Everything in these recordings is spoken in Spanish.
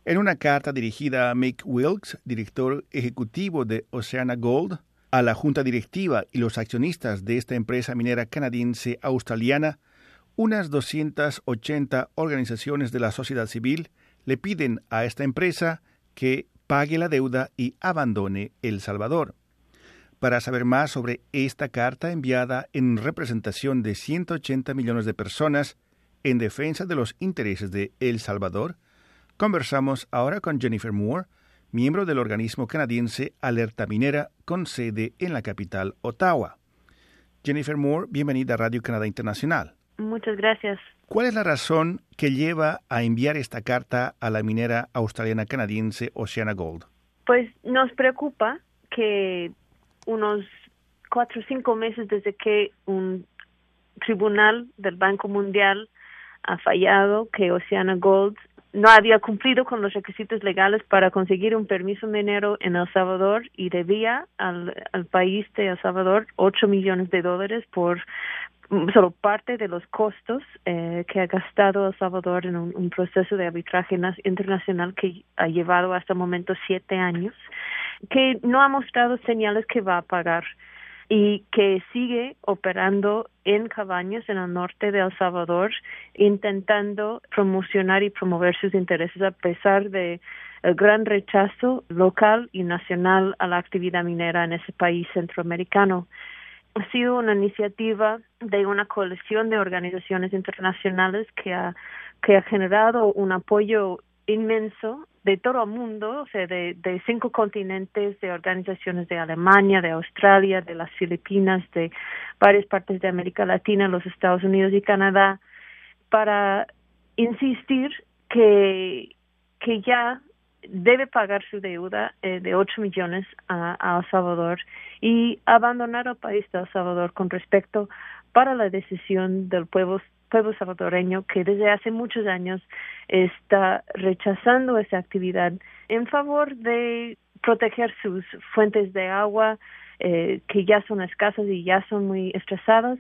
En una carta dirigida a Mick Wilkes, director ejecutivo de OceanaGold, a la junta directiva y los accionistas de esta empresa minera canadiense australiana, unas 280 organizaciones de la sociedad civil le piden a esta empresa que pague la deuda y abandone El Salvador. Para saber más sobre esta carta enviada en representación de 180 millones de personas en defensa de los intereses de El Salvador, conversamos ahora con Jennifer Moore, miembro del organismo canadiense Alerta Minera, con sede en la capital, Ottawa. Jennifer Moore, bienvenida a Radio Canadá Internacional. Muchas gracias. ¿Cuál es la razón que lleva a enviar esta carta a la minera australiana canadiense OceanaGold? Pues nos preocupa que unos 4 o 5 meses desde que un tribunal del Banco Mundial ha fallado que OceanaGold no había cumplido con los requisitos legales para conseguir un permiso minero en El Salvador y debía al país de El Salvador $8 millones por solo parte de los costos que ha gastado El Salvador en un proceso de arbitraje internacional que ha llevado hasta el momento 7 años, que no ha mostrado señales que va a pagar y que sigue operando en cabañas en el norte de El Salvador, intentando promocionar y promover sus intereses a pesar de el gran rechazo local y nacional a la actividad minera en ese país centroamericano. Ha sido una iniciativa de una coalición de organizaciones internacionales que ha generado un apoyo inmenso de todo el mundo, o sea, de 5 continentes, de organizaciones de Alemania, de Australia, de las Filipinas, de varias partes de América Latina, los Estados Unidos y Canadá, para insistir que ya debe pagar su deuda de 8 millones a El Salvador y abandonar el país de El Salvador con respecto para la decisión del pueblo salvadoreño, que desde hace muchos años está rechazando esa actividad en favor de proteger sus fuentes de agua, que ya son escasas y ya son muy estresadas,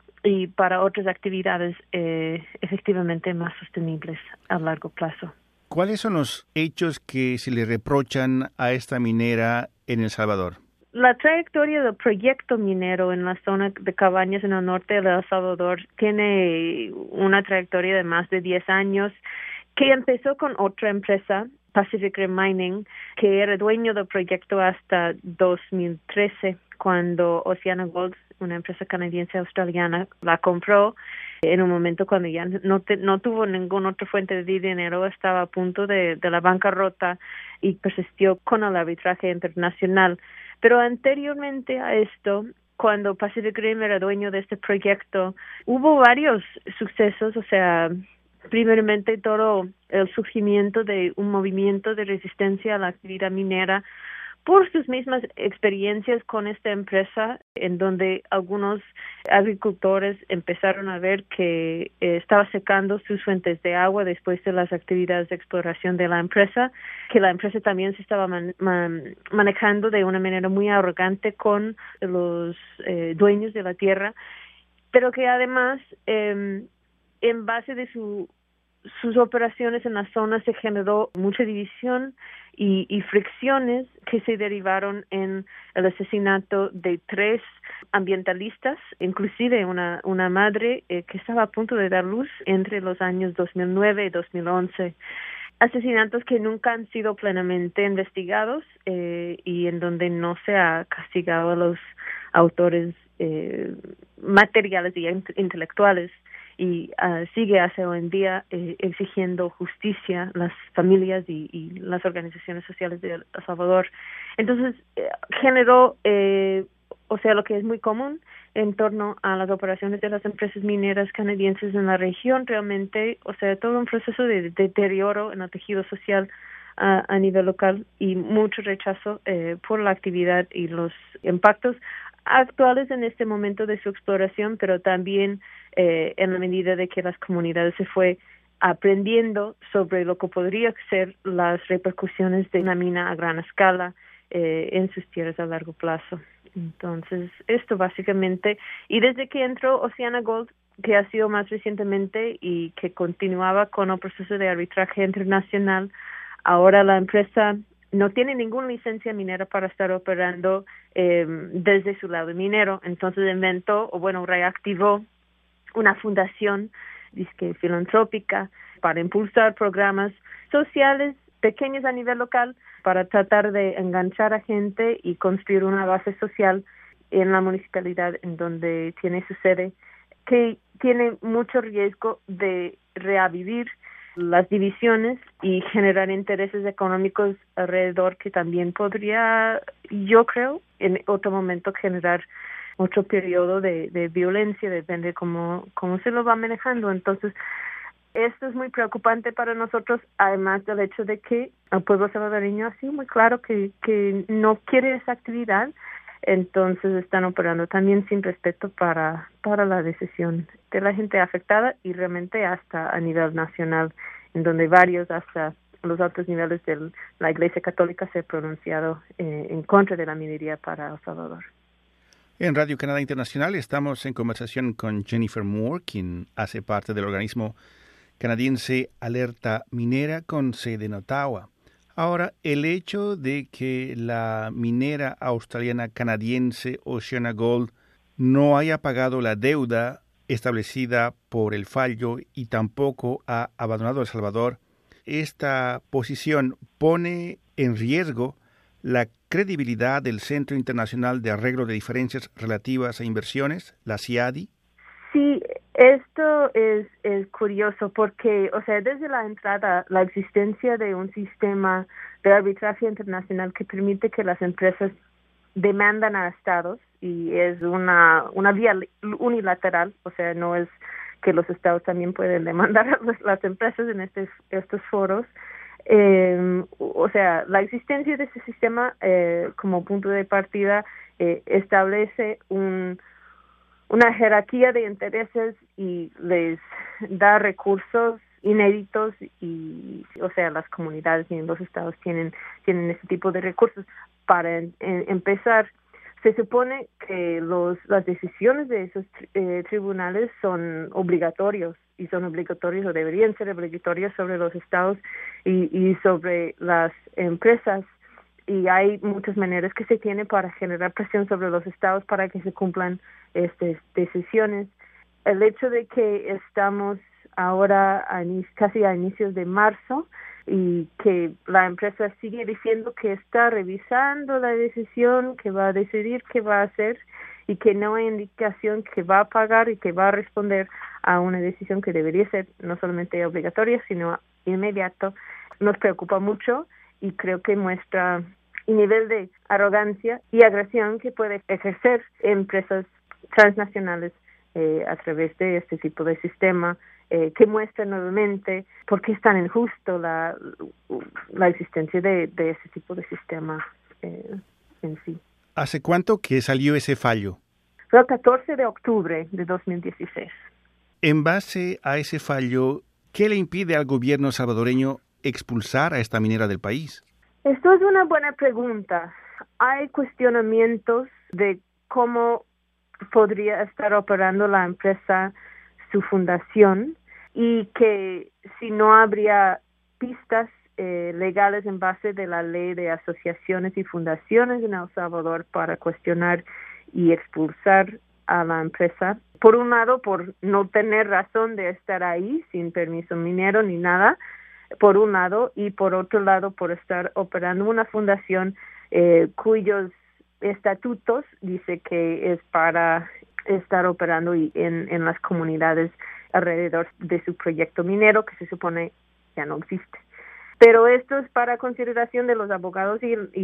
y para otras actividades efectivamente más sostenibles a largo plazo. ¿Cuáles son los hechos que se le reprochan a esta minera en El Salvador? La trayectoria del proyecto minero en la zona de cabañas en el norte de El Salvador tiene una trayectoria de más de 10 años, que empezó con otra empresa, Pacific Rim Mining, que era dueño del proyecto hasta 2013, cuando OceanaGold, una empresa canadiense australiana, la compró en un momento cuando ya no tuvo ninguna otra fuente de dinero, estaba a punto de la bancarrota y persistió con el arbitraje internacional. Pero anteriormente a esto, cuando Pacific Rim era dueño de este proyecto, hubo varios sucesos, o sea, primeramente todo el surgimiento de un movimiento de resistencia a la actividad minera por sus mismas experiencias con esta empresa, en donde algunos agricultores empezaron a ver que estaba secando sus fuentes de agua después de las actividades de exploración de la empresa, que la empresa también se estaba manejando de una manera muy arrogante con los dueños de la tierra, pero que además, en base de sus operaciones en la zona, se generó mucha división y fricciones que se derivaron en el asesinato de 3 ambientalistas, inclusive una madre que estaba a punto de dar luz entre los años 2009 y 2011. Asesinatos que nunca han sido plenamente investigados y en donde no se ha castigado a los autores materiales y intelectuales, y sigue hasta hoy en día exigiendo justicia las familias y las organizaciones sociales de El Salvador. Entonces generó lo que es muy común en torno a las operaciones de las empresas mineras canadienses en la región, realmente, todo un proceso de deterioro en el tejido social a nivel local, y mucho rechazo por la actividad y los impactos actuales en este momento de su exploración, pero también en la medida de que las comunidades se fue aprendiendo sobre lo que podría ser las repercusiones de una mina a gran escala en sus tierras a largo plazo. Entonces, esto básicamente, y desde que entró OceanaGold, que ha sido más recientemente y que continuaba con el proceso de arbitraje internacional, Ahora la empresa no tiene ninguna licencia minera para estar operando desde su lado minero. Entonces reactivó una fundación filantrópica para impulsar programas sociales pequeños a nivel local para tratar de enganchar a gente y construir una base social en la municipalidad en donde tiene su sede, que tiene mucho riesgo de reavivir las divisiones y generar intereses económicos alrededor que también podría, yo creo, en otro momento generar otro periodo de violencia, depende cómo se lo va manejando. Entonces, esto es muy preocupante para nosotros, además del hecho de que el pueblo salvadoreño ha sido muy claro que no quiere esa actividad, entonces están operando también sin respeto para la decisión de la gente afectada y realmente hasta a nivel nacional, en donde varios hasta los altos niveles de la Iglesia Católica se han pronunciado en contra de la minería para El Salvador. En Radio Canadá Internacional estamos en conversación con Jennifer Moore, quien hace parte del organismo canadiense Alerta Minera con sede en Ottawa. Ahora, el hecho de que la minera australiana canadiense OceanaGold no haya pagado la deuda establecida por el fallo y tampoco ha abandonado El Salvador, esta posición pone en riesgo la credibilidad del Centro Internacional de Arreglo de Diferencias Relativas a Inversiones, la CIADI. Sí, esto es curioso porque, desde la entrada, la existencia de un sistema de arbitraje internacional que permite que las empresas demandan a estados y es una vía unilateral, no es que los estados también pueden demandar a las empresas en estos foros. La existencia de ese sistema como punto de partida establece una jerarquía de intereses y les da recursos inéditos y, las comunidades y los estados tienen ese tipo de recursos. Para empezar, se supone que las decisiones de esos tribunales son obligatorios y son obligatorios o deberían ser obligatorios sobre los estados y sobre las empresas. Y hay muchas maneras que se tiene para generar presión sobre los estados para que se cumplan estas decisiones. El hecho de que estamos ahora casi a inicios de marzo y que la empresa sigue diciendo que está revisando la decisión, que va a decidir qué va a hacer y que no hay indicación que va a pagar y que va a responder a una decisión que debería ser no solamente obligatoria, sino inmediato, nos preocupa mucho y creo que muestra el nivel de arrogancia y agresión que puede ejercer empresas transnacionales a través de este tipo de sistema, que muestra nuevamente por qué es tan injusto la existencia de ese tipo de sistema en sí. ¿Hace cuánto que salió ese fallo? Fue el 14 de octubre de 2016. En base a ese fallo, ¿qué le impide al gobierno salvadoreño expulsar a esta minera del país? Esto es una buena pregunta. Hay cuestionamientos de cómo podría estar operando la empresa, su fundación, y que si no habría pistas legales en base de la ley de asociaciones y fundaciones en El Salvador para cuestionar y expulsar a la empresa. Por un lado, por no tener razón de estar ahí sin permiso minero ni nada, por un lado, y por otro lado, por estar operando una fundación cuyos estatutos dice que es para estar operando en las comunidades alrededor de su proyecto minero, que se supone ya no existe. Pero esto es para consideración de los abogados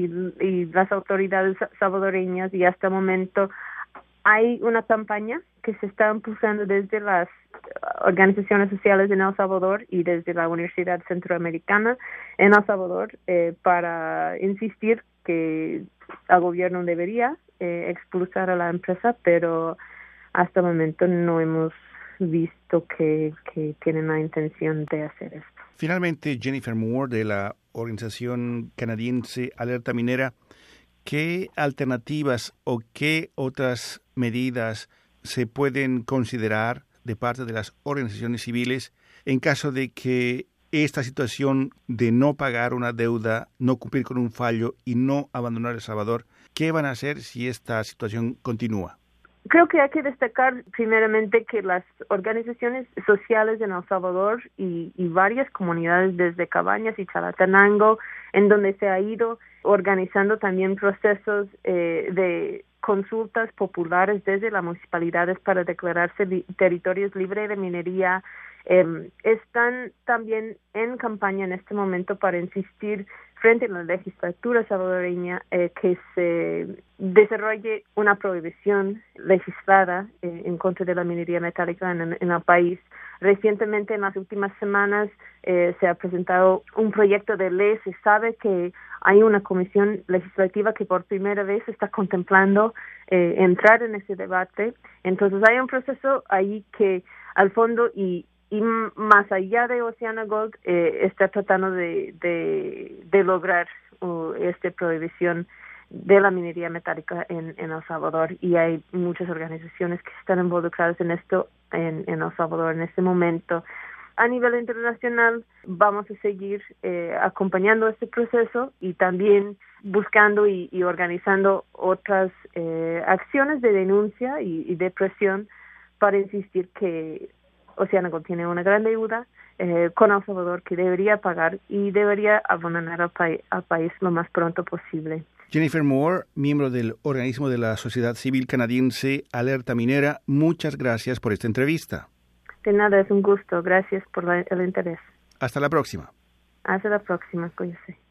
y las autoridades salvadoreñas, y hasta el momento hay una campaña que se está impulsando desde las organizaciones sociales en El Salvador y desde la Universidad Centroamericana en El Salvador para insistir que el gobierno debería expulsar a la empresa, pero hasta el momento no hemos visto que tienen la intención de hacer esto. Finalmente, Jennifer Moore, de la organización canadiense Alerta Minera, ¿qué alternativas o qué otras medidas se pueden considerar de parte de las organizaciones civiles en caso de que esta situación de no pagar una deuda, no cumplir con un fallo y no abandonar El Salvador, ¿qué van a hacer si esta situación continúa? Creo que hay que destacar primeramente que las organizaciones sociales en El Salvador y varias comunidades desde Cabañas y Chalatenango, en donde se ha ido organizando también procesos de consultas populares desde las municipalidades para declararse territorios libres de minería, están también en campaña en este momento para insistir frente a la legislatura salvadoreña que se desarrolle una prohibición legislada en contra de la minería metálica en el país. Recientemente, en las últimas semanas, se ha presentado un proyecto de ley. Se sabe que hay una comisión legislativa que por primera vez está contemplando entrar en ese debate. Entonces, hay un proceso ahí que, al fondo y más allá de OceanaGold, está tratando de lograr esta prohibición de la minería metálica en El Salvador, y hay muchas organizaciones que están involucradas en esto en El Salvador en este momento. A nivel internacional vamos a seguir acompañando este proceso y también buscando y organizando otras acciones de denuncia y de presión para insistir que OceanaGold tiene una gran deuda con El Salvador que debería pagar y debería abandonar al país lo más pronto posible. Jennifer Moore, miembro del organismo de la sociedad civil canadiense Alerta Minera, muchas gracias por esta entrevista. De nada, es un gusto. Gracias por el interés. Hasta la próxima. Hasta la próxima, cuídese.